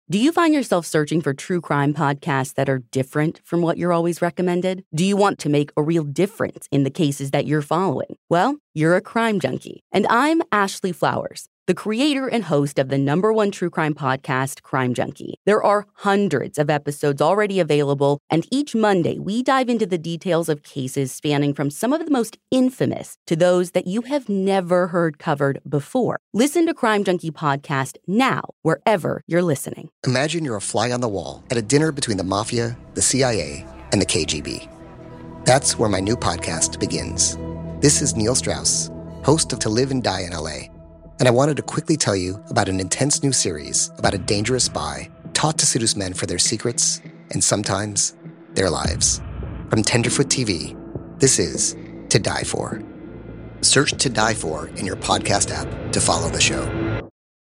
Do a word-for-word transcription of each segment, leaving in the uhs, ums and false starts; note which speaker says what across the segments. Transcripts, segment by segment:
Speaker 1: Do you find yourself searching for true crime podcasts that are different from what you're always recommended? Do you want to make a real difference in the cases that you're following? Well, you're a crime junkie. And I'm Ashley Flowers, the creator and host of the number one true crime podcast, Crime Junkie. There are hundreds of episodes already available, and each Monday we dive into the details of cases spanning from some of the most infamous to those that you have never heard covered before. Listen to Crime Junkie podcast now, wherever you're listening.
Speaker 2: Imagine you're a fly on the wall at a dinner between the Mafia, the C I A, and the K G B. That's where my new podcast begins. This is Neil Strauss, host of To Live and Die in L A, and I wanted to quickly tell you about an intense new series about a dangerous spy taught to seduce men for their secrets and sometimes their lives. From Tenderfoot T V, this is To Die For. Search To Die For in your podcast app to follow the show.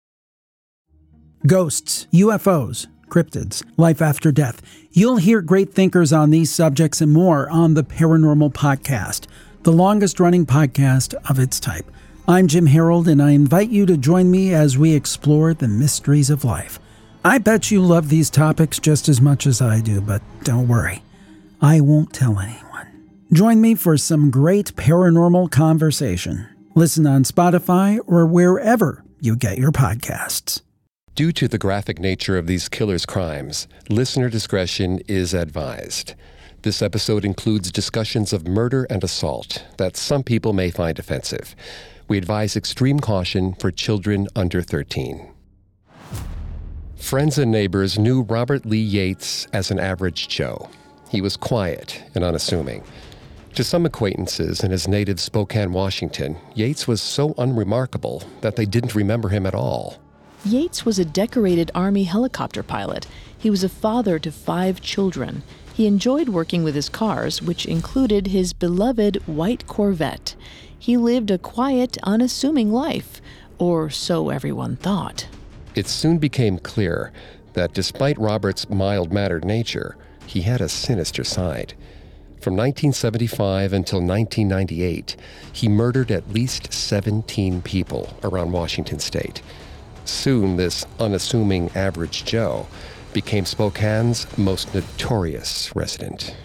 Speaker 3: Ghosts, U F Os, cryptids, life after death. You'll hear great thinkers on these subjects and more on the Paranormal Podcast, the longest-running podcast of its type. I'm Jim Harold, and I invite you to join me as we explore the mysteries of life. I bet you love these topics just as much as I do, but don't worry, I won't tell anyone. Join me for some great paranormal conversation. Listen on Spotify or wherever you get your podcasts.
Speaker 4: Due to the graphic nature of these killers' crimes, listener discretion is advised. This episode includes discussions of murder and assault that some people may find offensive. We advise extreme caution for children under thirteen. Friends and neighbors knew Robert Lee Yates as an average Joe. He was quiet and unassuming. To some acquaintances in his native Spokane, Washington, Yates was so unremarkable that they didn't remember him at all.
Speaker 5: Yates was a decorated Army helicopter pilot. He was a father to five children. He enjoyed working with his cars, which included his beloved white Corvette. He lived a quiet, unassuming life, or so everyone thought.
Speaker 4: It soon became clear that despite Robert's mild-mannered nature, he had a sinister side. From nineteen seventy-five until nineteen ninety-eight, he murdered at least seventeen people around Washington state. Soon, this unassuming average Joe became Spokane's most notorious resident.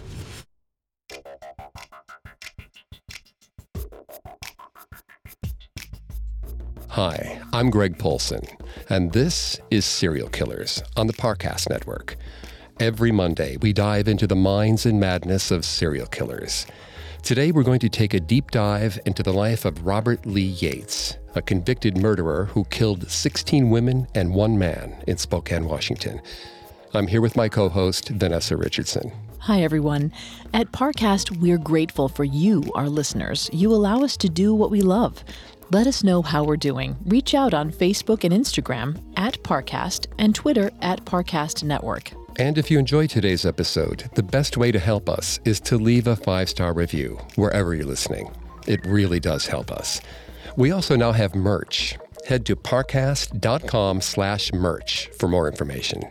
Speaker 4: Hi, I'm Greg Polson, and this is Serial Killers on the Parcast Network. Every Monday, we dive into the minds and madness of serial killers. Today, we're going to take a deep dive into the life of Robert Lee Yates, a convicted murderer who killed sixteen women and one man in Spokane, Washington. I'm here with my co-host, Vanessa Richardson.
Speaker 5: Hi, everyone. At Parcast, we're grateful for you, our listeners. You allow us to do what we love. Let us know how we're doing. Reach out on Facebook and Instagram at Parcast and Twitter at Parcast Network.
Speaker 4: And if you enjoyed today's episode, the best way to help us is to leave a five-star review wherever you're listening. It really does help us. We also now have merch. Head to parcast.com slash merch for more information.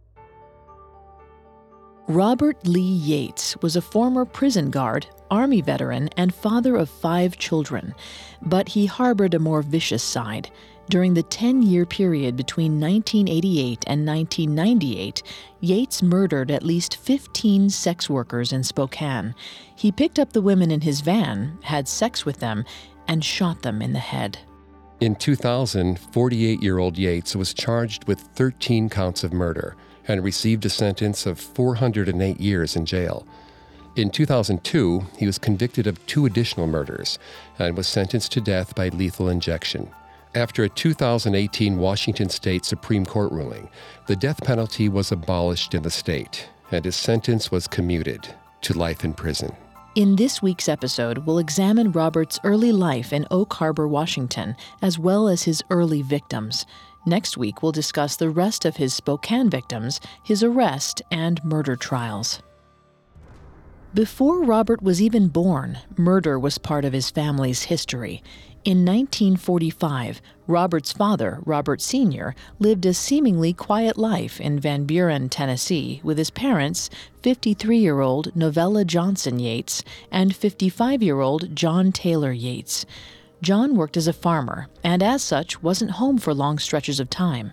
Speaker 5: Robert Lee Yates was a former prison guard, Army veteran, and father of five children, but he harbored a more vicious side. During the ten-year period between nineteen eighty-eight and nineteen ninety-eight, Yates murdered at least fifteen sex workers in Spokane. He picked up the women in his van, had sex with them, and shot them in the head.
Speaker 4: In two thousand, forty-eight-year-old Yates was charged with thirteen counts of murder and received a sentence of four hundred eight years in jail. In two thousand two, he was convicted of two additional murders and was sentenced to death by lethal injection. After a two thousand eighteen Washington State Supreme Court ruling, the death penalty was abolished in the state, and his sentence was commuted to life in prison.
Speaker 5: In this week's episode, we'll examine Robert's early life in Oak Harbor, Washington, as well as his early victims. Next week, we'll discuss the rest of his Spokane victims, his arrest, and murder trials. Before Robert was even born, murder was part of his family's history. In nineteen forty-five, Robert's father, Robert Senior, lived a seemingly quiet life in Van Buren, Tennessee, with his parents, fifty-three-year-old Novella Johnson Yates and fifty-five-year-old John Taylor Yates. John worked as a farmer, and as such wasn't home for long stretches of time.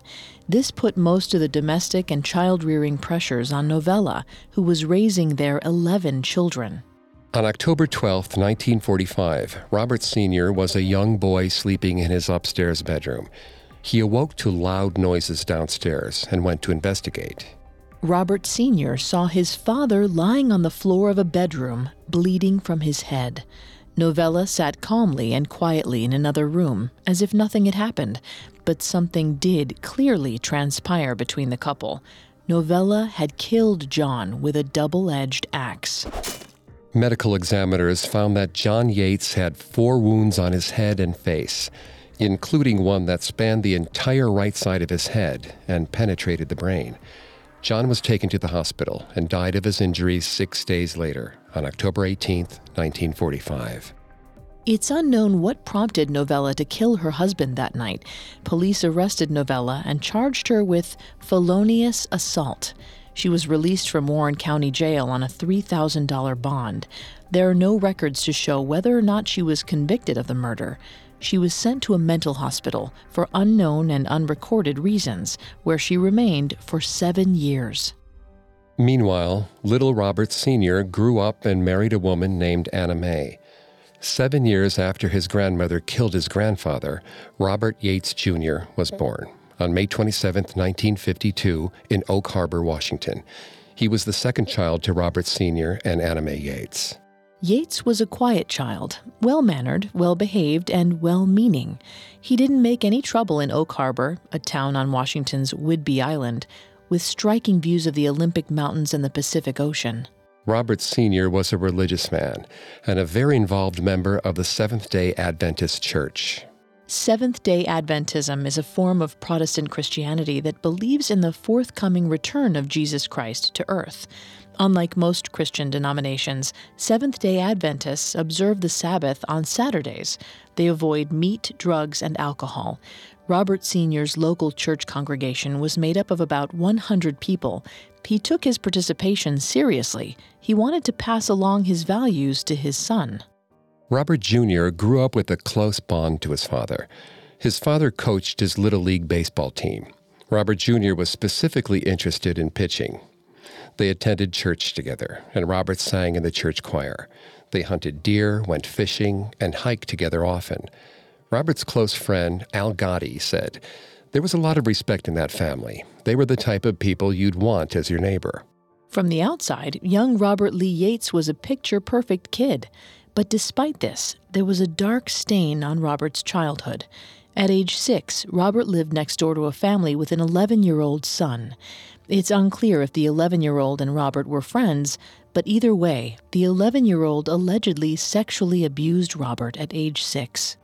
Speaker 5: This put most of the domestic and child-rearing pressures on Novella, who was raising their eleven children.
Speaker 4: On October twelfth, nineteen forty-five, Robert Senior was a young boy sleeping in his upstairs bedroom. He awoke to loud noises downstairs and went to investigate.
Speaker 5: Robert Senior saw his father lying on the floor of a bedroom, bleeding from his head. Novella sat calmly and quietly in another room, as if nothing had happened, but something did clearly transpire between the couple. Novella had killed John with a double-edged axe.
Speaker 4: Medical examiners found that John Yates had four wounds on his head and face, including one that spanned the entire right side of his head and penetrated the brain. John was taken to the hospital and died of his injuries six days later, on October eighteenth, nineteen forty-five.
Speaker 5: It's unknown what prompted Novella to kill her husband that night. Police arrested Novella and charged her with felonious assault. She was released from Warren County Jail on a three thousand dollars bond. There are no records to show whether or not she was convicted of the murder. She was sent to a mental hospital for unknown and unrecorded reasons, where she remained for seven years.
Speaker 4: Meanwhile, little Robert Senior grew up and married a woman named Anna Mae. Seven years after his grandmother killed his grandfather, Robert Yates Junior was born on May twenty-seventh, nineteen fifty-two, in Oak Harbor, Washington. He was the second child to Robert Senior and Anna Mae Yates.
Speaker 5: Yates was a quiet child, well-mannered, well-behaved, and well-meaning. He didn't make any trouble in Oak Harbor, a town on Washington's Whidbey Island, with striking views of the Olympic Mountains and the Pacific Ocean.
Speaker 4: Robert Senior was a religious man and a very involved member of the Seventh-day Adventist Church.
Speaker 5: Seventh-day Adventism is a form of Protestant Christianity that believes in the forthcoming return of Jesus Christ to earth. Unlike most Christian denominations, Seventh-day Adventists observe the Sabbath on Saturdays. They avoid meat, drugs, and alcohol. Robert Senior's local church congregation was made up of about one hundred people. He took his participation seriously. He wanted to pass along his values to his son.
Speaker 4: Robert Junior grew up with a close bond to his father. His father coached his Little League baseball team. Robert Junior was specifically interested in pitching. They attended church together, and Robert sang in the church choir. They hunted deer, went fishing, and hiked together often. Robert's close friend, Al Gotti, said, "There was a lot of respect in that family. They were the type of people you'd want as your neighbor."
Speaker 5: From the outside, young Robert Lee Yates was a picture-perfect kid. But despite this, there was a dark stain on Robert's childhood. At age six, Robert lived next door to a family with an eleven-year-old son. It's unclear if the eleven-year-old and Robert were friends, but either way, the eleven-year-old allegedly sexually abused Robert at age six.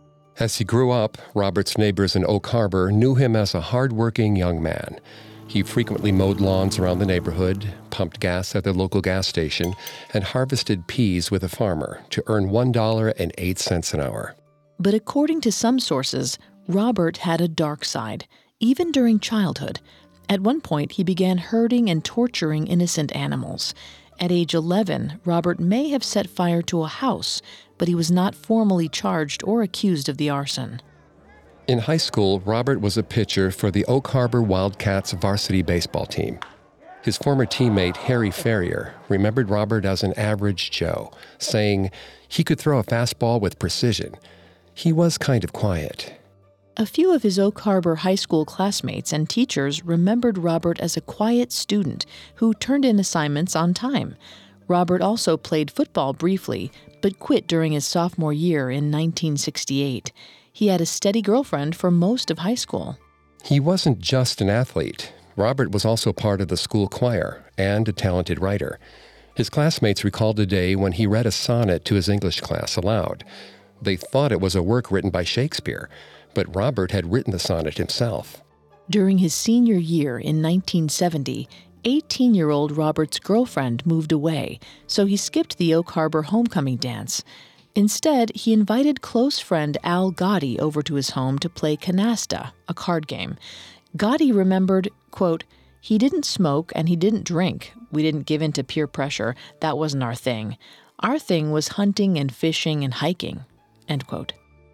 Speaker 4: As he grew up, Robert's neighbors in Oak Harbor knew him as a hard-working young man. He frequently mowed lawns around the neighborhood, pumped gas at the local gas station, and harvested peas with a farmer to earn one dollar and eight cents an hour.
Speaker 5: But according to some sources, Robert had a dark side, even during childhood. At one point, he began hurting and torturing innocent animals. At age eleven, Robert may have set fire to a house, but he was not formally charged or accused of the arson.
Speaker 4: In high school, Robert was a pitcher for the Oak Harbor Wildcats varsity baseball team. His former teammate, Harry Ferrier, remembered Robert as an average Joe, saying he could throw a fastball with precision. He was kind of quiet.
Speaker 5: A few of his Oak Harbor high school classmates and teachers remembered Robert as a quiet student who turned in assignments on time. Robert also played football briefly, but quit during his sophomore year in nineteen sixty-eight. He had a steady girlfriend for most of high school.
Speaker 4: He wasn't just an athlete. Robert was also part of the school choir and a talented writer. His classmates recalled a day when he read a sonnet to his English class aloud. They thought it was a work written by Shakespeare, but Robert had written the sonnet himself.
Speaker 5: During his senior year in nineteen seventy, eighteen-year-old Robert's girlfriend moved away, so he skipped the Oak Harbor homecoming dance. Instead, he invited close friend Al Gotti over to his home to play canasta, a card game. Gotti remembered, quote, "He didn't smoke and he didn't drink. We didn't give in to peer pressure. That wasn't our thing. Our thing was hunting and fishing and hiking," end quote.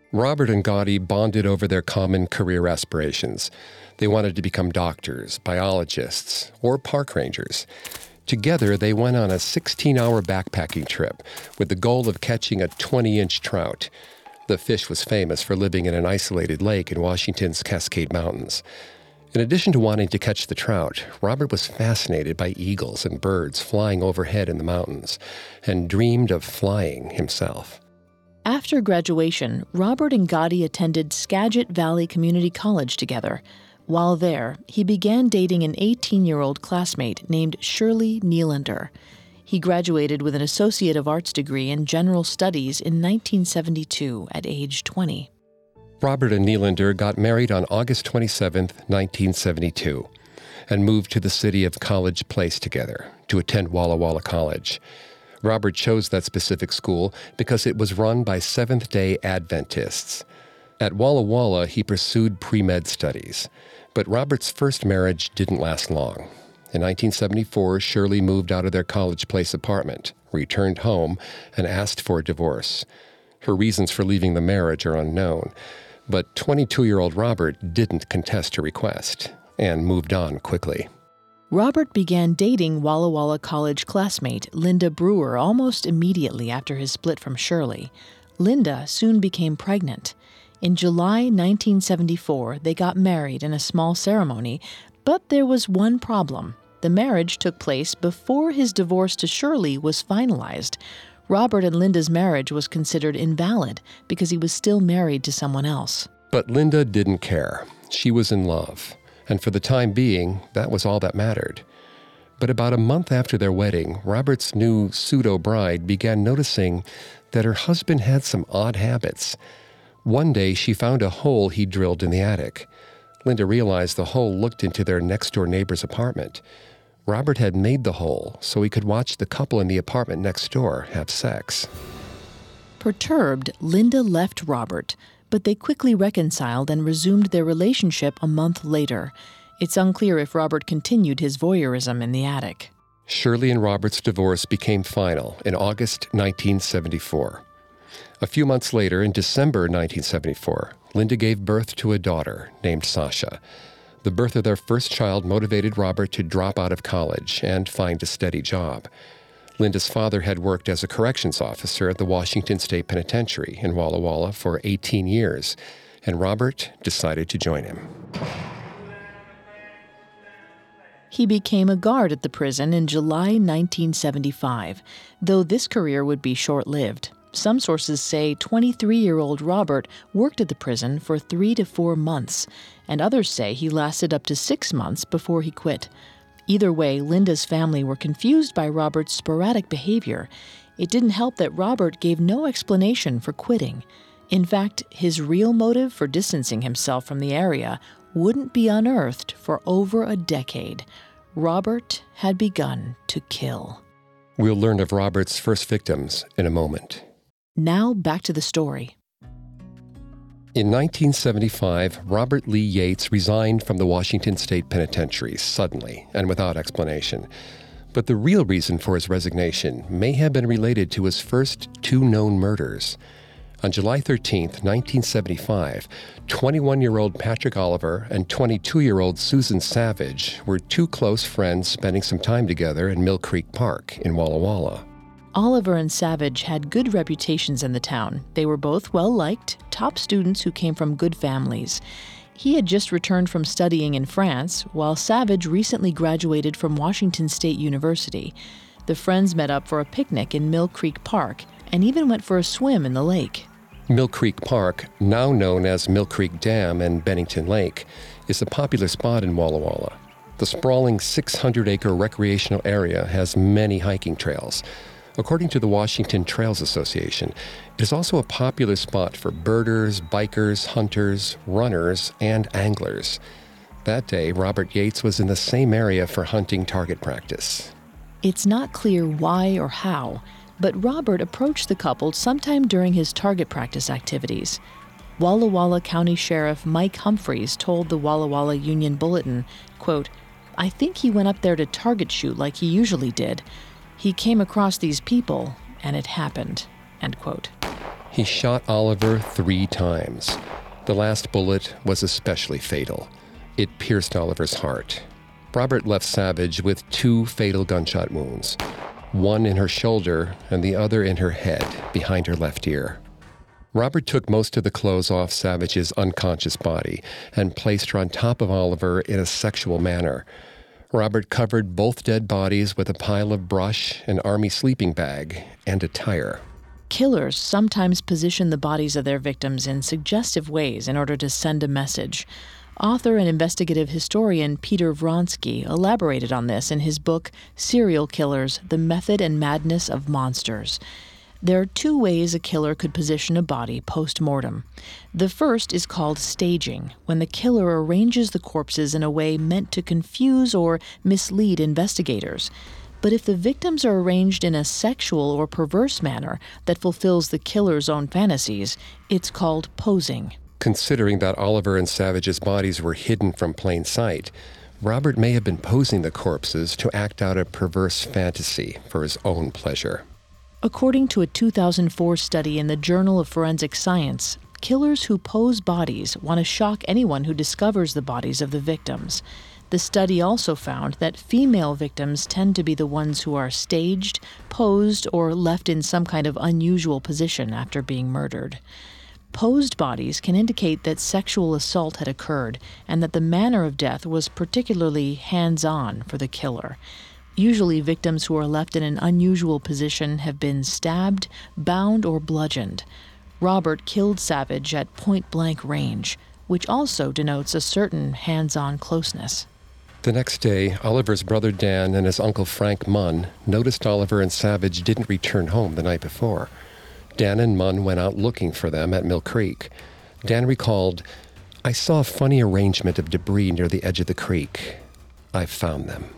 Speaker 4: Robert and Gotti bonded over their common career aspirations. They wanted to become doctors, biologists, or park rangers. Together, they went on a sixteen-hour backpacking trip with the goal of catching a twenty-inch trout. The fish was famous for living in an isolated lake in Washington's Cascade Mountains. In addition to wanting to catch the trout, Robert was fascinated by eagles and birds flying overhead in the mountains and dreamed of flying himself.
Speaker 5: After graduation, Robert and Gotti attended Skagit Valley Community College together. While there, he began dating an eighteen-year-old classmate named Shirley Nylander. He graduated with an Associate of Arts degree in General Studies in nineteen seventy-two at age twenty.
Speaker 4: Robert and Nylander got married on August twenty-seventh, nineteen seventy-two, and moved to the city of College Place together to attend Walla Walla College. Robert chose that specific school because it was run by Seventh-day Adventists. At Walla Walla, he pursued pre-med studies. But Robert's first marriage didn't last long. In nineteen seventy-four, Shirley moved out of their College Place apartment, returned home, and asked for a divorce. Her reasons for leaving the marriage are unknown, but twenty-two-year-old Robert didn't contest her request and moved on quickly.
Speaker 5: Robert began dating Walla Walla College classmate Linda Brewer almost immediately after his split from Shirley. Linda soon became pregnant. In July nineteen seventy-four, they got married in a small ceremony, but there was one problem. The marriage took place before his divorce to Shirley was finalized. Robert and Linda's marriage was considered invalid because he was still married to someone else.
Speaker 4: But Linda didn't care. She was in love. And for the time being, that was all that mattered. But about a month after their wedding, Robert's new pseudo-bride began noticing that her husband had some odd habits. One day, she found a hole he drilled in the attic. Linda realized the hole looked into their next-door neighbor's apartment. Robert had made the hole so he could watch the couple in the apartment next door have sex.
Speaker 5: Perturbed, Linda left Robert, but they quickly reconciled and resumed their relationship a month later. It's unclear if Robert continued his voyeurism in the attic.
Speaker 4: Shirley and Robert's divorce became final in August nineteen seventy-four. A few months later, in December nineteen seventy-four, Linda gave birth to a daughter named Sasha. The birth of their first child motivated Robert to drop out of college and find a steady job. Linda's father had worked as a corrections officer at the Washington State Penitentiary in Walla Walla for eighteen years, and Robert decided to join him.
Speaker 5: He became a guard at the prison in July nineteen seventy-five, though this career would be short-lived. Some sources say twenty-three-year-old Robert worked at the prison for three to four months, and others say he lasted up to six months before he quit. Either way, Linda's family were confused by Robert's sporadic behavior. It didn't help that Robert gave no explanation for quitting. In fact, his real motive for distancing himself from the area wouldn't be unearthed for over a decade. Robert had begun to kill.
Speaker 4: We'll learn of Robert's first victims in a moment.
Speaker 5: Now back to the story.
Speaker 4: In nineteen seventy-five, Robert Lee Yates resigned from the Washington State Penitentiary suddenly and without explanation. But the real reason for his resignation may have been related to his first two known murders. On July thirteenth, nineteen seventy-five, twenty-one-year-old Patrick Oliver and twenty-two-year-old Susan Savage were two close friends spending some time together in Mill Creek Park in Walla Walla.
Speaker 5: Oliver and Savage had good reputations in the town. They were both well-liked, top students who came from good families. He had just returned from studying in France, while Savage recently graduated from Washington State University. The friends met up for a picnic in Mill Creek Park and even went for a swim in the lake.
Speaker 4: Mill Creek Park, now known as Mill Creek Dam and Bennington Lake, is a popular spot in Walla Walla. The sprawling six hundred acre recreational area has many hiking trails. According to the Washington Trails Association, it is also a popular spot for birders, bikers, hunters, runners, and anglers. That day, Robert Yates was in the same area for hunting target practice.
Speaker 5: It's not clear why or how, but Robert approached the couple sometime during his target practice activities. Walla Walla County Sheriff Mike Humphreys told the Walla Walla Union Bulletin, quote, "I think he went up there to target shoot like he usually did. He came across these people, and it happened," end quote.
Speaker 4: He shot Oliver three times. The last bullet was especially fatal. It pierced Oliver's heart. Robert left Savage with two fatal gunshot wounds, one in her shoulder and the other in her head, behind her left ear. Robert took most of the clothes off Savage's unconscious body and placed her on top of Oliver in a sexual manner. Robert covered both dead bodies with a pile of brush, an army sleeping bag, and a tire.
Speaker 5: Killers sometimes position the bodies of their victims in suggestive ways in order to send a message. Author and investigative historian Peter Vronsky elaborated on this in his book, Serial Killers, The Method and Madness of Monsters. There are two ways a killer could position a body post-mortem. The first is called staging, when the killer arranges the corpses in a way meant to confuse or mislead investigators. But if the victims are arranged in a sexual or perverse manner that fulfills the killer's own fantasies, it's called posing.
Speaker 4: Considering that Oliver and Savage's bodies were hidden from plain sight, Robert may have been posing the corpses to act out a perverse fantasy for his own pleasure.
Speaker 5: According to a two thousand four study in the Journal of Forensic Science, killers who pose bodies want to shock anyone who discovers the bodies of the victims. The study also found that female victims tend to be the ones who are staged, posed, or left in some kind of unusual position after being murdered. Posed bodies can indicate that sexual assault had occurred and that the manner of death was particularly hands-on for the killer. Usually, victims who are left in an unusual position have been stabbed, bound, or bludgeoned. Robert killed Savage at point-blank range, which also denotes a certain hands-on closeness.
Speaker 4: The next day, Oliver's brother Dan and his uncle Frank Munn noticed Oliver and Savage didn't return home the night before. Dan and Munn went out looking for them at Mill Creek. Dan recalled, "I saw a funny arrangement of debris near the edge of the creek. I found them."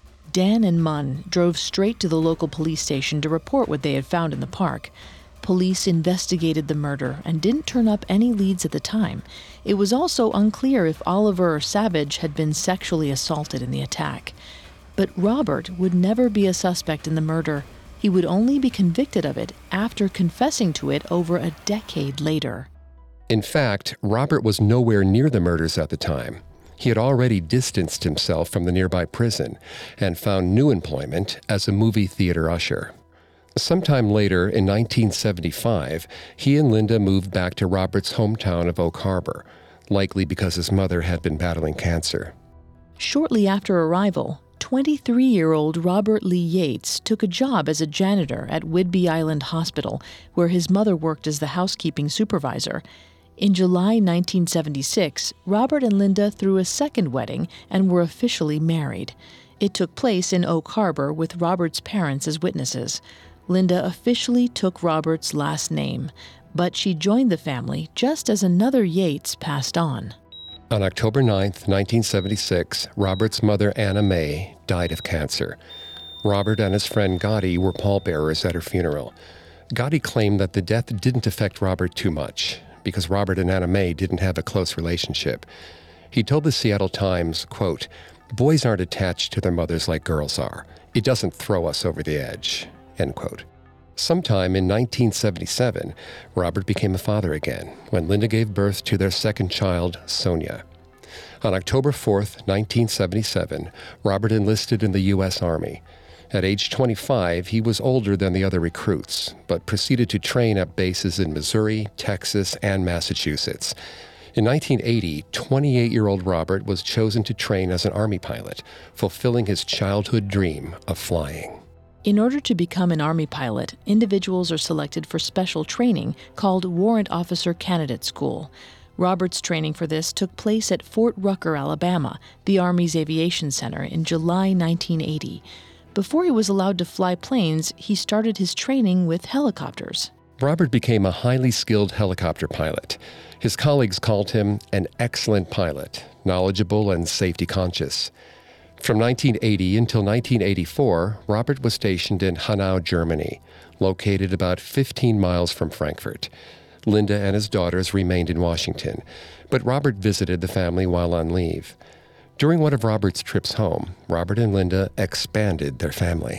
Speaker 5: Dan and Munn drove straight to the local police station to report what they had found in the park. Police investigated the murder and didn't turn up any leads at the time. It was also unclear if Oliver or Savage had been sexually assaulted in the attack. But Robert would never be a suspect in the murder. He would only be convicted of it after confessing to it over a decade later.
Speaker 4: In fact, Robert was nowhere near the murders at the time. He had already distanced himself from the nearby prison and found new employment as a movie theater usher. Sometime later, in nineteen seventy-five, he and Linda moved back to Robert's hometown of Oak Harbor, likely because his mother had been battling cancer.
Speaker 5: Shortly after arrival, twenty-three-year-old Robert Lee Yates took a job as a janitor at Whidbey Island Hospital, where his mother worked as the housekeeping supervisor. In July nineteen seventy-six, Robert and Linda threw a second wedding and were officially married. It took place in Oak Harbor with Robert's parents as witnesses. Linda officially took Robert's last name, but she joined the family just as another Yates passed on.
Speaker 4: On October ninth, nineteen seventy-six, Robert's mother, Anna Mae, died of cancer. Robert and his friend Gotti were pallbearers at her funeral. Gotti claimed that the death didn't affect Robert too much, because Robert and Anna Mae didn't have a close relationship. He told the Seattle Times, quote, "Boys aren't attached to their mothers like girls are. It doesn't throw us over the edge," end quote. Sometime in nineteen seventy-seven, Robert became a father again when Linda gave birth to their second child, Sonia. On October fourth, nineteen seventy-seven, Robert enlisted in the U S Army. At age twenty-five, he was older than the other recruits, but proceeded to train at bases in Missouri, Texas, and Massachusetts. In nineteen eighty, twenty-eight-year-old Robert was chosen to train as an Army pilot, fulfilling his childhood dream of flying.
Speaker 5: In order to become an Army pilot, individuals are selected for special training called Warrant Officer Candidate School. Robert's training for this took place at Fort Rucker, Alabama, the Army's aviation center, in July nineteen eighty. Before he was allowed to fly planes, he started his training with helicopters.
Speaker 4: Robert became a highly skilled helicopter pilot. His colleagues called him an excellent pilot, knowledgeable and safety conscious. From nineteen eighty until nineteen eighty-four, Robert was stationed in Hanau, Germany, located about fifteen miles from Frankfurt. Linda and his daughters remained in Washington, but Robert visited the family while on leave. During one of Robert's trips home, Robert and Linda expanded their family.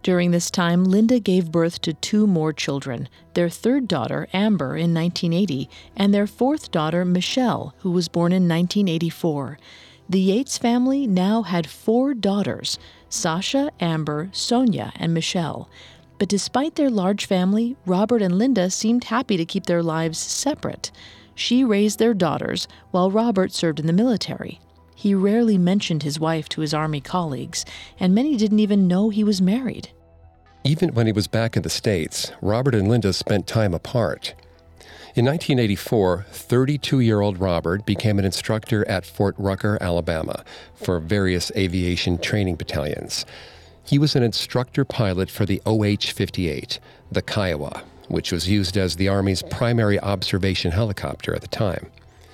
Speaker 5: During this time, Linda gave birth to two more children, their third daughter, Amber, in nineteen eighty, and their fourth daughter, Michelle, who was born in nineteen eighty-four. The Yates family now had four daughters, Sasha, Amber, Sonia, and Michelle. But despite their large family, Robert and Linda seemed happy to keep their lives separate. She raised their daughters, while Robert served in the military. He rarely mentioned his wife to his Army colleagues, and many didn't even know he was married.
Speaker 4: Even when he was back in the States, Robert and Linda spent time apart. In nineteen eighty-four, thirty-two-year-old Robert became an instructor at Fort Rucker, Alabama, for various aviation training battalions. He was an instructor pilot for the O H fifty-eight, the Kiowa, which was used as the Army's primary observation helicopter at the time.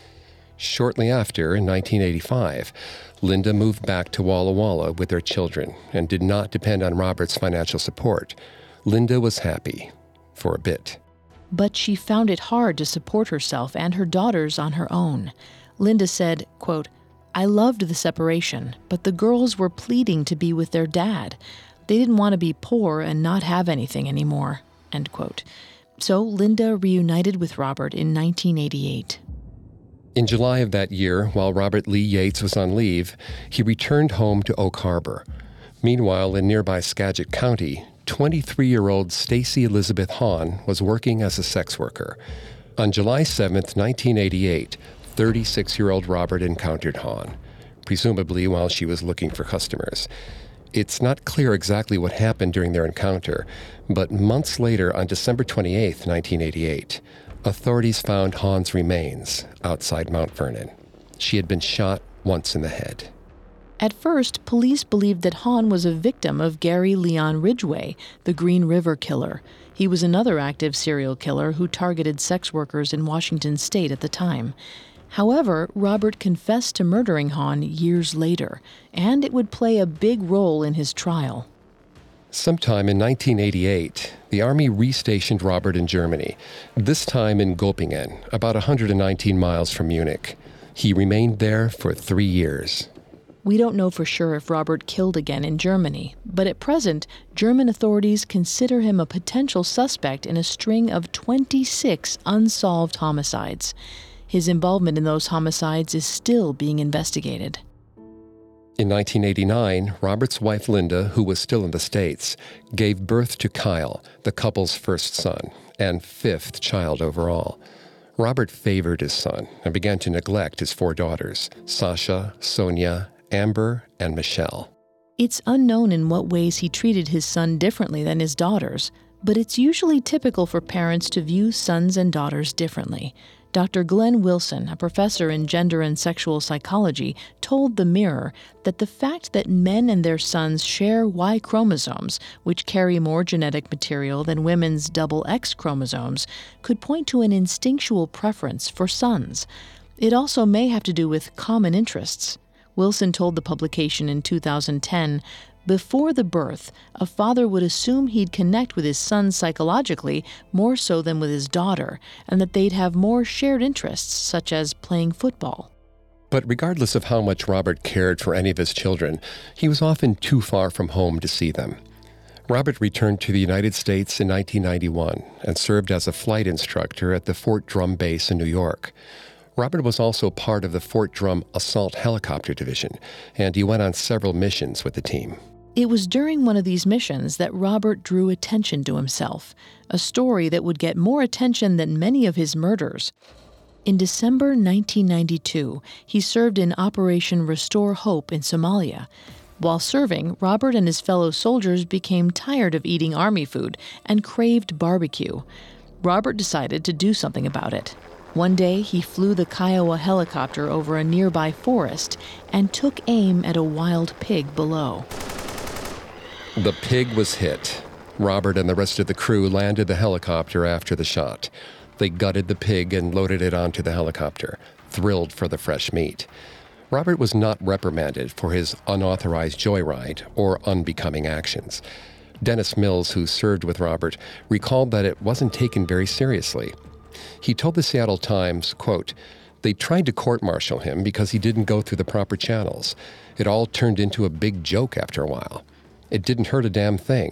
Speaker 4: Shortly after, in nineteen eighty-five, Linda moved back to Walla Walla with their children and did not depend on Robert's financial support. Linda was happy, for a bit.
Speaker 5: But she found it hard to support herself and her daughters on her own. Linda said, quote, "I loved the separation, but the girls were pleading to be with their dad. They didn't want to be poor and not have anything anymore," end quote. So Linda reunited with Robert in nineteen eighty-eight.
Speaker 4: In July of that year, while Robert Lee Yates was on leave, he returned home to Oak Harbor. Meanwhile, in nearby Skagit County, twenty-three-year-old Stacy Elizabeth Hahn was working as a sex worker. On July seventh, nineteen eighty-eight, thirty-six-year-old Robert encountered Hahn, presumably while she was looking for customers. It's not clear exactly what happened during their encounter, but months later, on December twenty-eighth, nineteen eighty-eight, authorities found Hahn's remains outside Mount Vernon. She had been shot once in the head.
Speaker 5: At first, police believed that Hahn was a victim of Gary Leon Ridgway, the Green River Killer. He was another active serial killer who targeted sex workers in Washington state at the time. However, Robert confessed to murdering Hahn years later, and it would play a big role in his trial.
Speaker 4: Sometime in nineteen eighty-eight, the Army restationed Robert in Germany, this time in Göppingen, about one hundred nineteen miles from Munich. He remained there for three years.
Speaker 5: We don't know for sure if Robert killed again in Germany, but at present, German authorities consider him a potential suspect in a string of twenty-six unsolved homicides. His involvement in those homicides is still being investigated.
Speaker 4: In nineteen eighty-nine, Robert's wife Linda, who was still in the States, gave birth to Kyle, the couple's first son, and fifth child overall. Robert favored his son and began to neglect his four daughters, Sasha, Sonia, Amber, and Michelle.
Speaker 5: It's unknown in what ways he treated his son differently than his daughters, but it's usually typical for parents to view sons and daughters differently. Doctor Glenn Wilson, a professor in gender and sexual psychology, told The Mirror that the fact that men and their sons share Y chromosomes, which carry more genetic material than women's double X chromosomes, could point to an instinctual preference for sons. It also may have to do with common interests. Wilson told the publication in two thousand ten, "Before the birth, a father would assume he'd connect with his son psychologically more so than with his daughter, and that they'd have more shared interests, such as playing football."
Speaker 4: But regardless of how much Robert cared for any of his children, he was often too far from home to see them. Robert returned to the United States in nineteen ninety-one and served as a flight instructor at the Fort Drum base in New York. Robert was also part of the Fort Drum Assault Helicopter Division, and he went on several missions with the team.
Speaker 5: It was during one of these missions that Robert drew attention to himself, a story that would get more attention than many of his murders. In December nineteen ninety-two, he served in Operation Restore Hope in Somalia. While serving, Robert and his fellow soldiers became tired of eating Army food and craved barbecue. Robert decided to do something about it. One day, he flew the Kiowa helicopter over a nearby forest and took aim at a wild pig below.
Speaker 4: The pig was hit. Robert and the rest of the crew landed the helicopter after the shot. They gutted the pig and loaded it onto the helicopter, thrilled for the fresh meat. Robert was not reprimanded for his unauthorized joyride or unbecoming actions. Dennis Mills, who served with Robert, recalled that it wasn't taken very seriously. He told the Seattle Times, quote, "They tried to court-martial him because he didn't go through the proper channels. It all turned into a big joke after a while. It didn't hurt a damn thing.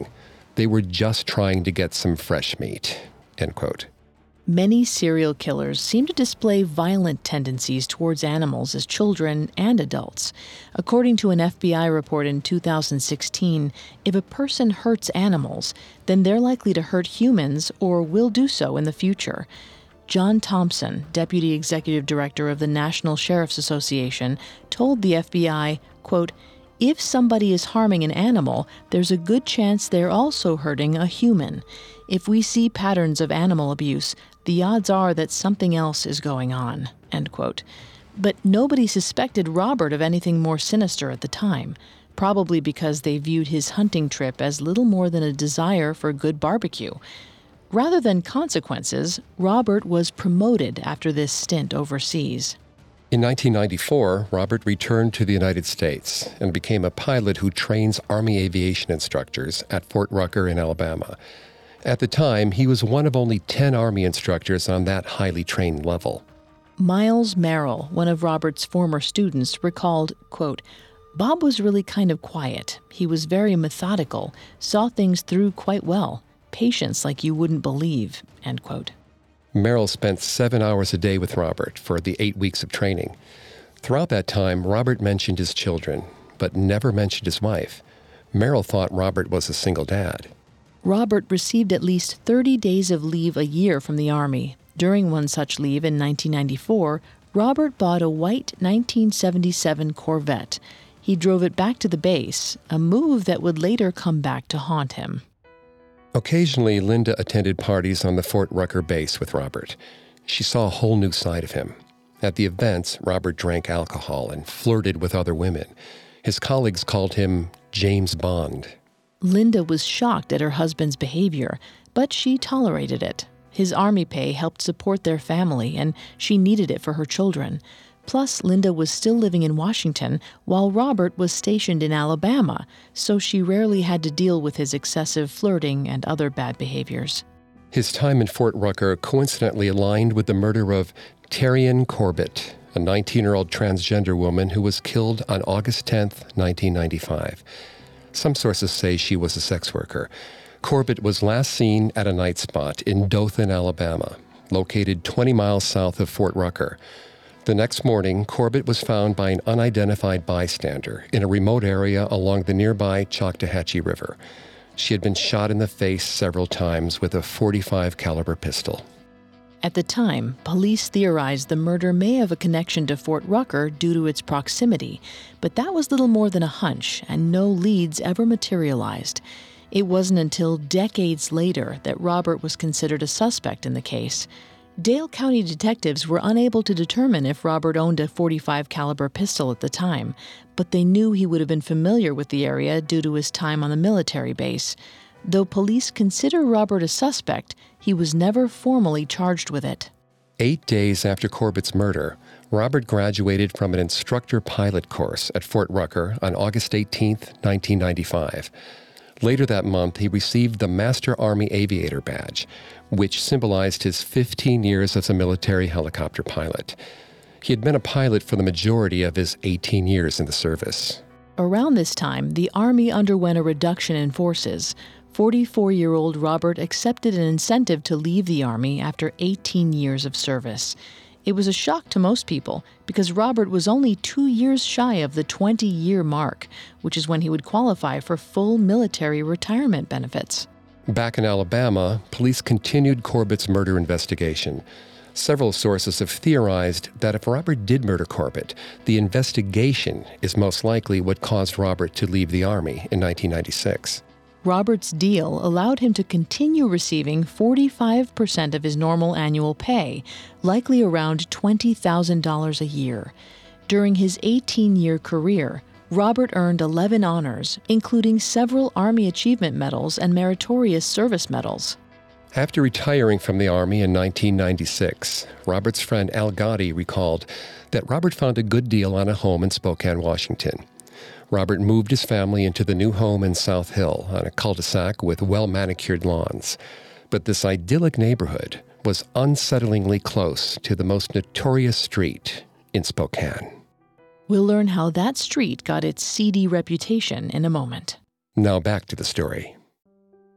Speaker 4: They were just trying to get some fresh meat, end quote.
Speaker 5: Many serial killers seem to display violent tendencies towards animals as children and adults. According to an F B I report in two thousand sixteen, if a person hurts animals, then they're likely to hurt humans or will do so in the future. John Thompson, Deputy Executive Director of the National Sheriff's Association, told the F B I, quote, "If somebody is harming an animal, there's a good chance they're also hurting a human. If we see patterns of animal abuse, the odds are that something else is going on," end quote. But nobody suspected Robert of anything more sinister at the time, probably because they viewed his hunting trip as little more than a desire for good barbecue. Rather than consequences, Robert was promoted after this stint overseas.
Speaker 4: In nineteen ninety-four, Robert returned to the United States and became a pilot who trains Army aviation instructors at Fort Rucker in Alabama. At the time, he was one of only ten Army instructors on that highly trained level.
Speaker 5: Miles Merrill, one of Robert's former students, recalled, quote, "Bob was really kind of quiet. He was very methodical, saw things through quite well. Patience like you wouldn't believe," end quote.
Speaker 4: Merrill spent seven hours a day with Robert for the eight weeks of training. Throughout that time, Robert mentioned his children, but never mentioned his wife. Merrill thought Robert was a single dad.
Speaker 5: Robert received at least thirty days of leave a year from the Army. During one such leave in nineteen ninety-four, Robert bought a white nineteen seventy-seven Corvette. He drove it back to the base, a move that would later come back to haunt him.
Speaker 4: Occasionally, Linda attended parties on the Fort Rucker base with Robert. She saw a whole new side of him. At the events, Robert drank alcohol and flirted with other women. His colleagues called him James Bond.
Speaker 5: Linda was shocked at her husband's behavior, but she tolerated it. His Army pay helped support their family, and she needed it for her children. Plus, Linda was still living in Washington while Robert was stationed in Alabama, so she rarely had to deal with his excessive flirting and other bad behaviors.
Speaker 4: His time in Fort Rucker coincidentally aligned with the murder of Terrian Corbett, a nineteen-year-old transgender woman who was killed on August tenth, nineteen ninety-five. Some sources say she was a sex worker. Corbett was last seen at a night spot in Dothan, Alabama, located twenty miles south of Fort Rucker. The next morning, Corbett was found by an unidentified bystander in a remote area along the nearby Choctawhatchee River. She had been shot in the face several times with a forty-five caliber pistol.
Speaker 5: At the time, police theorized the murder may have a connection to Fort Rucker due to its proximity, but that was little more than a hunch, and no leads ever materialized. It wasn't until decades later that Robert was considered a suspect in the case. Dale County detectives were unable to determine if Robert owned a forty-five caliber pistol at the time, but they knew he would have been familiar with the area due to his time on the military base. Though police consider Robert a suspect, he was never formally charged with it.
Speaker 4: Eight days after Corbett's murder, Robert graduated from an instructor pilot course at Fort Rucker on August eighteenth, nineteen ninety-five. Later that month, he received the Master Army Aviator Badge, which symbolized his fifteen years as a military helicopter pilot. He had been a pilot for the majority of his eighteen years in the service.
Speaker 5: Around this time, the Army underwent a reduction in forces. forty-four-year-old Robert accepted an incentive to leave the Army after eighteen years of service. It was a shock to most people because Robert was only two years shy of the twenty-year mark, which is when he would qualify for full military retirement benefits.
Speaker 4: Back in Alabama, police continued Corbett's murder investigation. Several sources have theorized that if Robert did murder Corbett, the investigation is most likely what caused Robert to leave the Army in nineteen ninety-six.
Speaker 5: Robert's deal allowed him to continue receiving forty-five percent of his normal annual pay, likely around twenty thousand dollars a year. During his eighteen-year career, Robert earned eleven honors, including several Army Achievement Medals and Meritorious Service Medals.
Speaker 4: After retiring from the Army in nineteen ninety-six, Robert's friend Al Gotti recalled that Robert found a good deal on a home in Spokane, Washington. Robert moved his family into the new home in South Hill on a cul-de-sac with well-manicured lawns. But this idyllic neighborhood was unsettlingly close to the most notorious street in Spokane.
Speaker 5: We'll learn how that street got its seedy reputation in a moment.
Speaker 4: Now back to the story.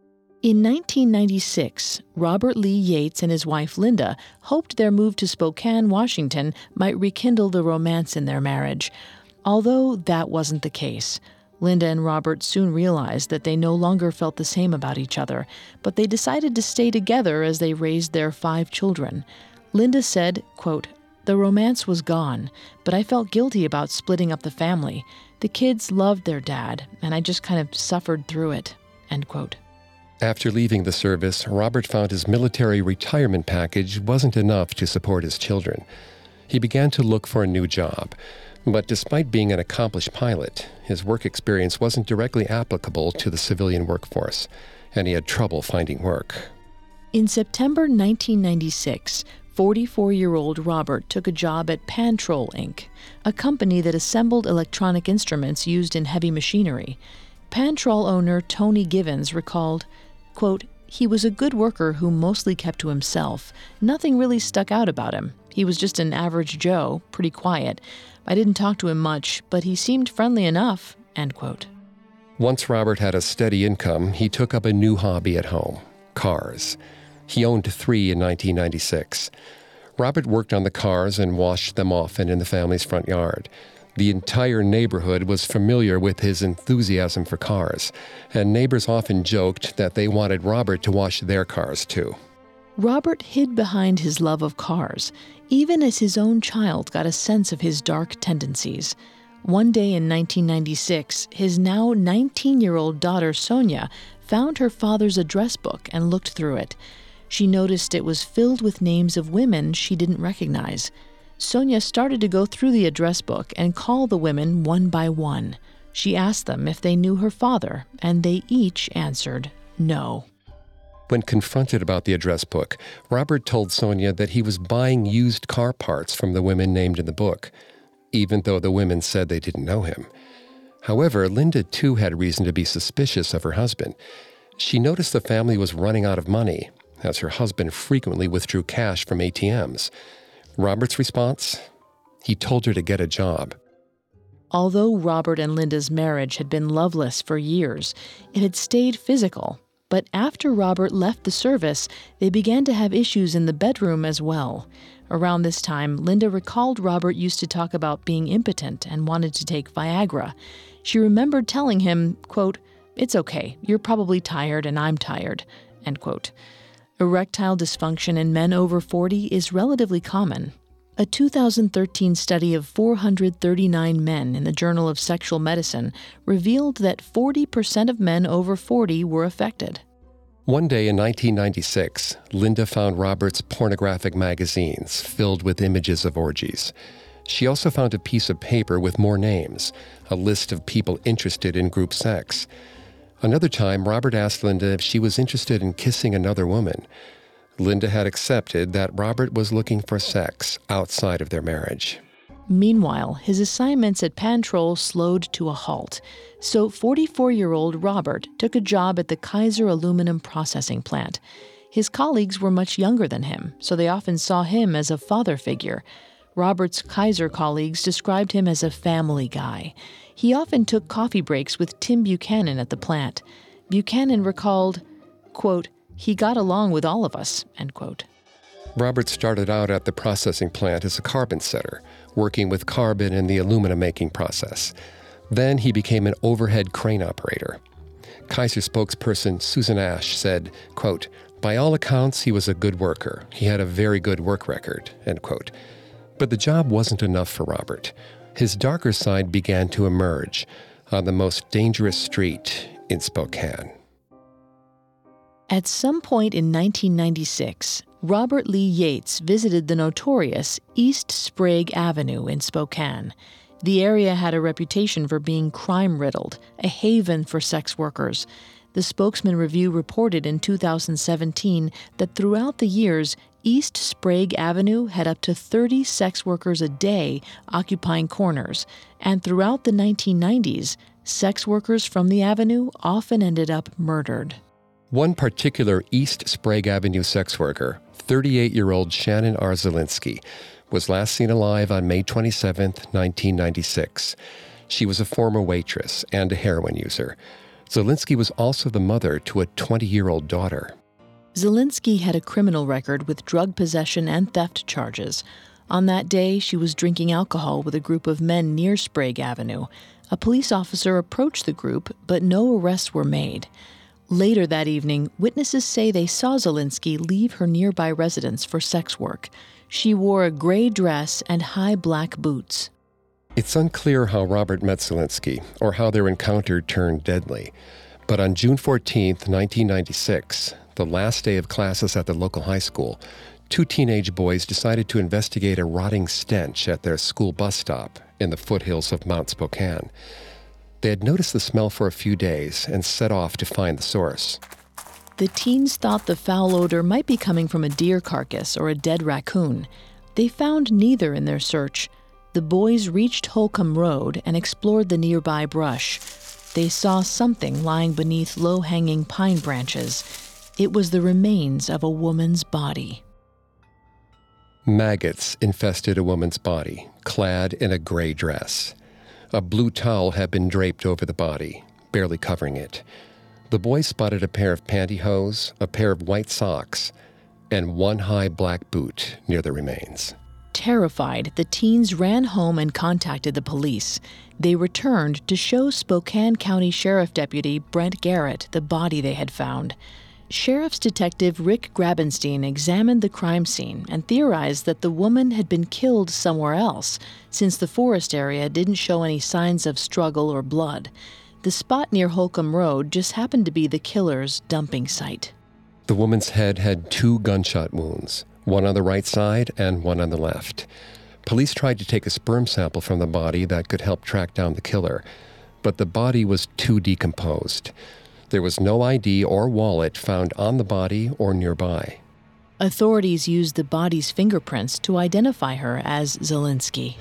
Speaker 5: In nineteen ninety-six, Robert Lee Yates and his wife Linda hoped their move to Spokane, Washington might rekindle the romance in their marriage. Although that wasn't the case. Linda and Robert soon realized that they no longer felt the same about each other, but they decided to stay together as they raised their five children. Linda said, quote, "The romance was gone, but I felt guilty about splitting up the family. The kids loved their dad, and I just kind of suffered through it," end quote.
Speaker 4: After leaving the service, Robert found his military retirement package wasn't enough to support his children. He began to look for a new job. But despite being an accomplished pilot, his work experience wasn't directly applicable to the civilian workforce, and he had trouble finding work.
Speaker 5: In September nineteen ninety-six, forty-four-year-old Robert took a job at Pantrol Incorporated, a company that assembled electronic instruments used in heavy machinery. Pantrol owner Tony Givens recalled, quote, "He was a good worker who mostly kept to himself. Nothing really stuck out about him. He was just an average Joe, pretty quiet. I didn't talk to him much, but he seemed friendly enough," end quote.
Speaker 4: Once Robert had a steady income, he took up a new hobby at home, cars. He owned three in nineteen ninety-six. Robert worked on the cars and washed them often in the family's front yard. The entire neighborhood was familiar with his enthusiasm for cars, and neighbors often joked that they wanted Robert to wash their cars too.
Speaker 5: Robert hid behind his love of cars, even as his own child got a sense of his dark tendencies. One day in nineteen ninety-six, his now nineteen-year-old daughter Sonia found her father's address book and looked through it. She noticed it was filled with names of women she didn't recognize. Sonia started to go through the address book and call the women one by one. She asked them if they knew her father, and they each answered no.
Speaker 4: When confronted about the address book, Robert told Sonia that he was buying used car parts from the women named in the book, even though the women said they didn't know him. However, Linda too had reason to be suspicious of her husband. She noticed the family was running out of money, as her husband frequently withdrew cash from A T Ms. Robert's response? He told her to get a job.
Speaker 5: Although Robert and Linda's marriage had been loveless for years, it had stayed physical. But after Robert left the service, they began to have issues in the bedroom as well. Around this time, Linda recalled Robert used to talk about being impotent and wanted to take Viagra. She remembered telling him, quote, "It's okay, you're probably tired and I'm tired," end quote. Erectile dysfunction in men over forty is relatively common. A two thousand thirteen study of four hundred thirty-nine men in the Journal of Sexual Medicine revealed that forty percent of men over forty were affected.
Speaker 4: One day in nineteen ninety-six, Linda found Robert's pornographic magazines filled with images of orgies. She also found a piece of paper with more names, a list of people interested in group sex. Another time, Robert asked Linda if she was interested in kissing another woman. Linda had accepted that Robert was looking for sex outside of their marriage.
Speaker 5: Meanwhile, his assignments at Pantrol slowed to a halt, so forty-four-year-old Robert took a job at the Kaiser aluminum processing plant. His colleagues were much younger than him, so they often saw him as a father figure. Robert's Kaiser colleagues described him as a family guy. He often took coffee breaks with Tim Buchanan at the plant. Buchanan recalled, quote, "He got along with all of us," end quote.
Speaker 4: Robert started out at the processing plant as a carbon setter, working with carbon in the aluminum making process. Then he became an overhead crane operator. Kaiser spokesperson Susan Ash said, quote, "By all accounts, he was a good worker. He had a very good work record," end quote. But the job wasn't enough for Robert. His darker side began to emerge on the most dangerous street in Spokane.
Speaker 5: At some point in nineteen ninety-six, Robert Lee Yates visited the notorious East Sprague Avenue in Spokane. The area had a reputation for being crime-riddled, a haven for sex workers. The Spokesman Review reported in two thousand seventeen that throughout the years, East Sprague Avenue had up to thirty sex workers a day occupying corners, and throughout the nineteen nineties, sex workers from the avenue often ended up murdered.
Speaker 4: One particular East Sprague Avenue sex worker, thirty-eight-year-old Shannon R. Zielinski, was last seen alive on May twenty-seventh, nineteen ninety-six. She was a former waitress and a heroin user. Zelensky was also the mother to a twenty-year-old daughter.
Speaker 5: Zelensky had a criminal record with drug possession and theft charges. On that day, she was drinking alcohol with a group of men near Sprague Avenue. A police officer approached the group, but no arrests were made. Later that evening, witnesses say they saw Zelensky leave her nearby residence for sex work. She wore a gray dress and high black boots.
Speaker 4: It's unclear how Robert met Zelensky or how their encounter turned deadly. But on June fourteenth, nineteen ninety-six, the last day of classes at the local high school, two teenage boys decided to investigate a rotting stench at their school bus stop in the foothills of Mount Spokane. They had noticed the smell for a few days and set off to find the source.
Speaker 5: The teens thought the foul odor might be coming from a deer carcass or a dead raccoon. They found neither in their search. The boys reached Holcomb Road and explored the nearby brush. They saw something lying beneath low-hanging pine branches. It was the remains of a woman's body.
Speaker 4: Maggots infested a woman's body, clad in a gray dress. A blue towel had been draped over the body, barely covering it. The boys spotted a pair of pantyhose, a pair of white socks, and one high black boot near the remains.
Speaker 5: Terrified, the teens ran home and contacted the police. They returned to show Spokane County Sheriff Deputy Brent Garrett the body they had found. Sheriff's Detective Rick Grabenstein examined the crime scene and theorized that the woman had been killed somewhere else, since the forest area didn't show any signs of struggle or blood. The spot near Holcomb Road just happened to be the killer's dumping site.
Speaker 4: The woman's head had two gunshot wounds, one on the right side and one on the left. Police tried to take a sperm sample from the body that could help track down the killer, but the body was too decomposed. There was no I D or wallet found on the body or nearby.
Speaker 5: Authorities used the body's fingerprints to identify her as Zelensky.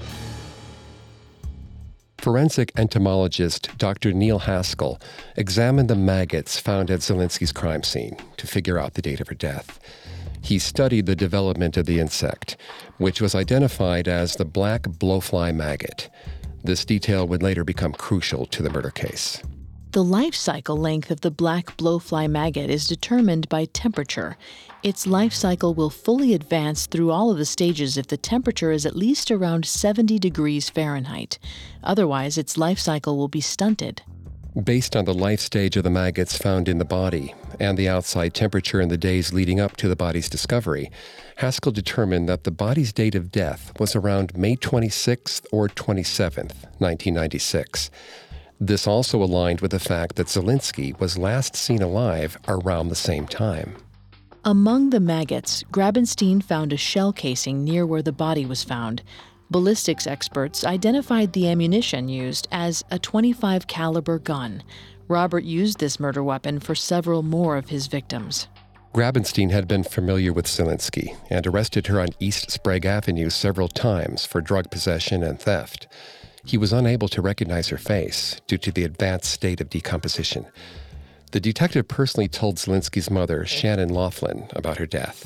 Speaker 4: Forensic entomologist Doctor Neil Haskell examined the maggots found at Zelensky's crime scene to figure out the date of her death. He studied the development of the insect, which was identified as the black blowfly maggot. This detail would later become crucial to the murder case.
Speaker 5: The life cycle length of the black blowfly maggot is determined by temperature. Its life cycle will fully advance through all of the stages if the temperature is at least around seventy degrees Fahrenheit. Otherwise, its life cycle will be stunted.
Speaker 4: Based on the life stage of the maggots found in the body and the outside temperature in the days leading up to the body's discovery, Haskell determined that the body's date of death was around May twenty-sixth or twenty-seventh, nineteen ninety-six. This also aligned with the fact that Zelensky was last seen alive around the same time.
Speaker 5: Among the maggots, Grabenstein found a shell casing near where the body was found. Ballistics experts identified the ammunition used as a twenty-five caliber gun. Robert used this murder weapon for several more of his victims.
Speaker 4: Grabenstein had been familiar with Zelensky and arrested her on East Sprague Avenue several times for drug possession and theft. He was unable to recognize her face due to the advanced state of decomposition. The detective personally told Zelensky's mother, Shannon Laughlin, about her death.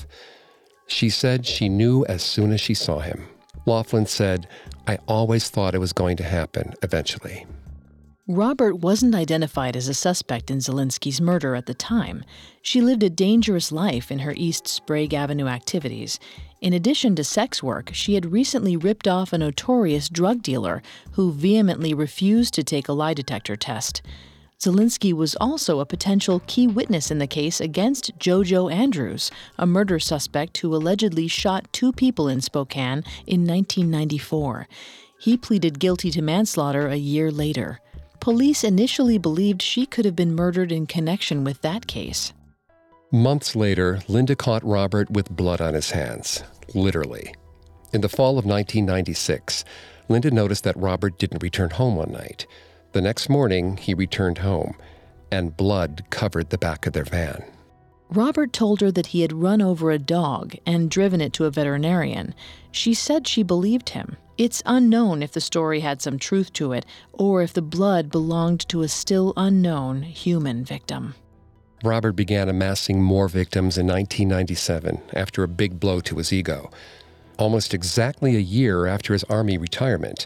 Speaker 4: She said she knew as soon as she saw him. Laughlin said, "I always thought it was going to happen eventually."
Speaker 5: Robert wasn't identified as a suspect in Zelensky's murder at the time. She lived a dangerous life in her East Sprague Avenue activities. In addition to sex work, she had recently ripped off a notorious drug dealer who vehemently refused to take a lie detector test. Zelensky was also a potential key witness in the case against Jojo Andrews, a murder suspect who allegedly shot two people in Spokane in nineteen ninety-four. He pleaded guilty to manslaughter a year later. Police initially believed she could have been murdered in connection with that case.
Speaker 4: Months later, Linda caught Robert with blood on his hands, literally. In the fall of nineteen ninety-six, Linda noticed that Robert didn't return home one night. The next morning, he returned home, and blood covered the back of their van.
Speaker 5: Robert told her that he had run over a dog and driven it to a veterinarian. She said she believed him. It's unknown if the story had some truth to it, or if the blood belonged to a still unknown human victim.
Speaker 4: Robert began amassing more victims in nineteen ninety-seven after a big blow to his ego. Almost exactly a year after his Army retirement,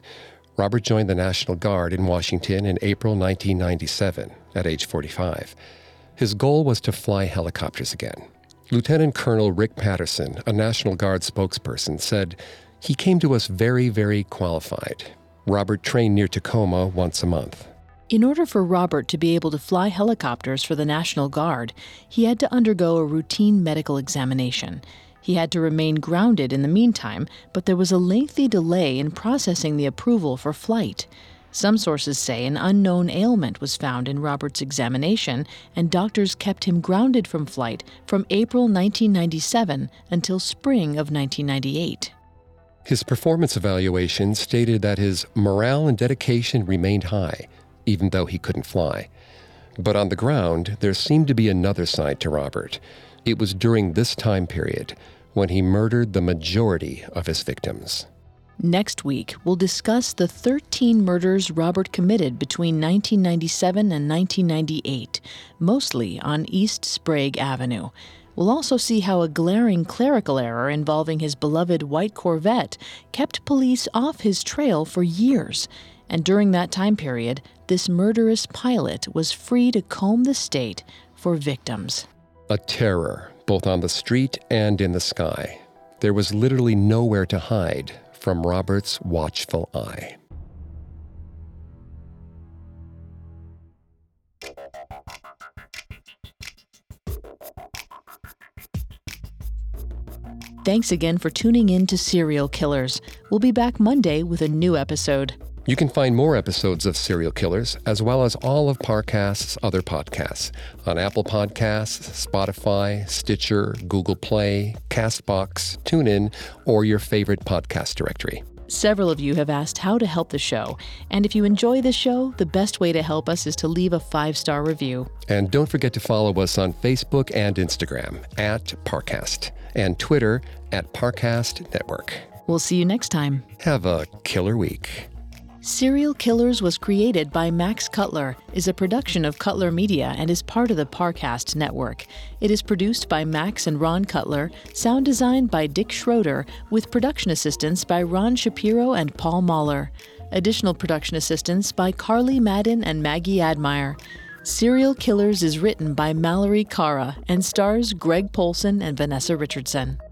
Speaker 4: Robert joined the National Guard in Washington in April nineteen ninety-seven, at age forty-five. His goal was to fly helicopters again. Lieutenant Colonel Rick Patterson, a National Guard spokesperson, said, "He came to us very, very qualified. Robert trained near Tacoma once a month."
Speaker 5: In order for Robert to be able to fly helicopters for the National Guard, he had to undergo a routine medical examination. He had to remain grounded in the meantime, but there was a lengthy delay in processing the approval for flight. Some sources say an unknown ailment was found in Robert's examination, and doctors kept him grounded from flight from April nineteen ninety-seven until spring of nineteen ninety-eight.
Speaker 4: His performance evaluation stated that his morale and dedication remained high, even though he couldn't fly. But on the ground, there seemed to be another side to Robert. It was during this time period when he murdered the majority of his victims.
Speaker 5: Next week, we'll discuss the thirteen murders Robert committed between nineteen ninety-seven and nineteen ninety-eight, mostly on East Sprague Avenue. We'll also see how a glaring clerical error involving his beloved white Corvette kept police off his trail for years. And during that time period, this murderous pilot was free to comb the state for victims.
Speaker 4: A terror, both on the street and in the sky. There was literally nowhere to hide from Robert's watchful eye.
Speaker 5: Thanks again for tuning in to Serial Killers. We'll be back Monday with a new episode.
Speaker 4: You can find more episodes of Serial Killers, as well as all of Parcast's other podcasts, on Apple Podcasts, Spotify, Stitcher, Google Play, CastBox, TuneIn, or your favorite podcast directory.
Speaker 5: Several of you have asked how to help the show, and if you enjoy the show, the best way to help us is to leave a five-star review.
Speaker 4: And don't forget to follow us on Facebook and Instagram, at Parcast, and Twitter, at Parcast Network.
Speaker 5: We'll see you next time.
Speaker 4: Have a killer week.
Speaker 5: Serial Killers was created by Max Cutler, is a production of Cutler Media, and is part of the Parcast network. It is produced by Max and Ron Cutler, sound designed by Dick Schroeder, with production assistance by Ron Shapiro and Paul Mahler. Additional production assistance by Carly Madden and Maggie Admire. Serial Killers is written by Mallory Cara and stars Greg Polson and Vanessa Richardson.